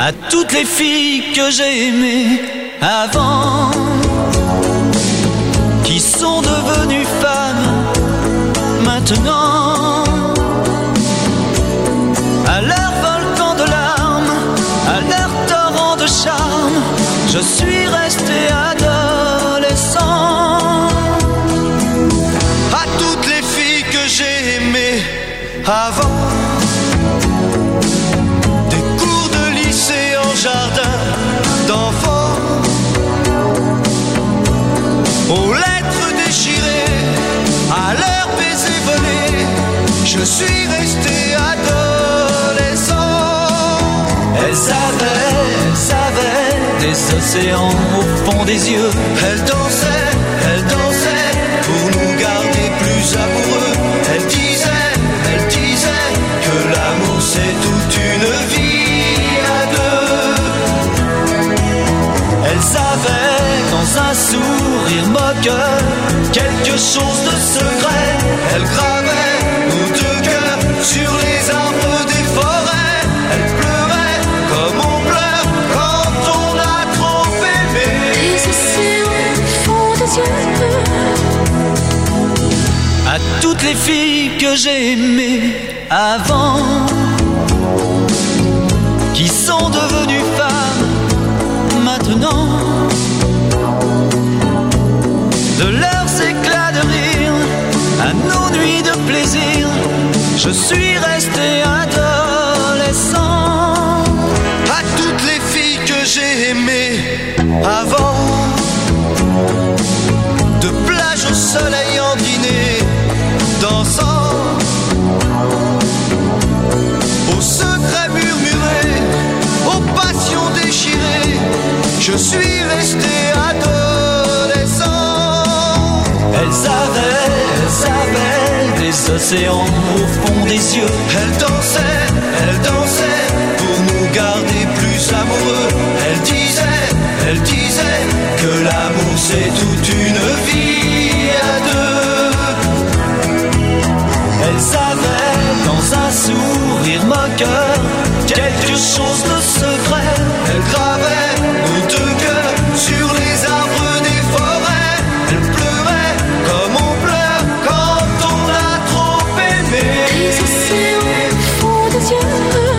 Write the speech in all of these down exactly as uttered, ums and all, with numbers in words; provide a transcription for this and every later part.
À toutes les filles que j'ai aimées avant, qui sont devenues femmes maintenant, à leur volcan de larmes, à leur torrent de charme, je suis resté adolescent. À toutes les filles que j'ai aimées avant, des cours de lycée en jardin d'enfants, aux lettres déchirées, à leurs baisers volés, je suis resté adolescent. Elles avaient, elles avaient des océans au fond des yeux. Elles dansaient, elles dansaient pour nous garder plus amoureux. Elles disaient, elles disaient que l'amour c'est toute une vie à deux. Elles avaient dans un sourire moqueur quelque chose de secret. Elles gravaient nos deux cœurs sur les arbres des forêts. Elles pleuraient comme on pleure quand on a trop aimé. Les océans au fond des yeux. À toutes les filles que j'ai aimées avant, qui sont devenues femmes maintenant, de leurs éclats de rire à nos nuits de plaisir, je suis resté adolescent. À toutes les filles que j'ai aimées avant, de plage au soleil en dîner, dansant, aux secrets murmurés, aux passions déchirées, je suis resté adolescent. Elles avaient, elles avaient des océans au fond des yeux. Elles dansaient, elles dansaient pour nous garder plus amoureux. Elles disaient, elles disaient que l'amour c'est toute une vie à deux. Elles avaient dans un sourire moqueur quelque chose de secret. Elles gravaient nos deux cœurs sur les arbres des forêts. Elles pleuraient comme on pleure quand on a trop aimé. Les océans au fond des yeux.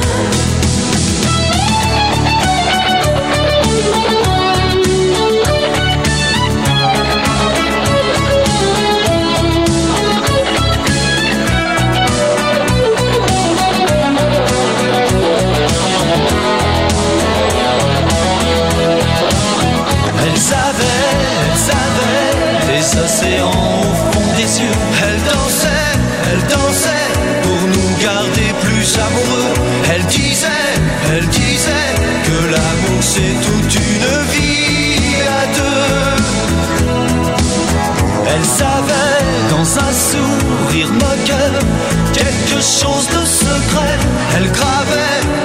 Elles avaient, elles avaient des océans au fond des yeux. Elles dansaient, elles dansaient pour nous garder plus amoureux. Elles disaient, elles disaient que l'amour c'est toute une vie à deux. Elles avaient dans un sourire moqueur quelque chose de secret. Elles gravaient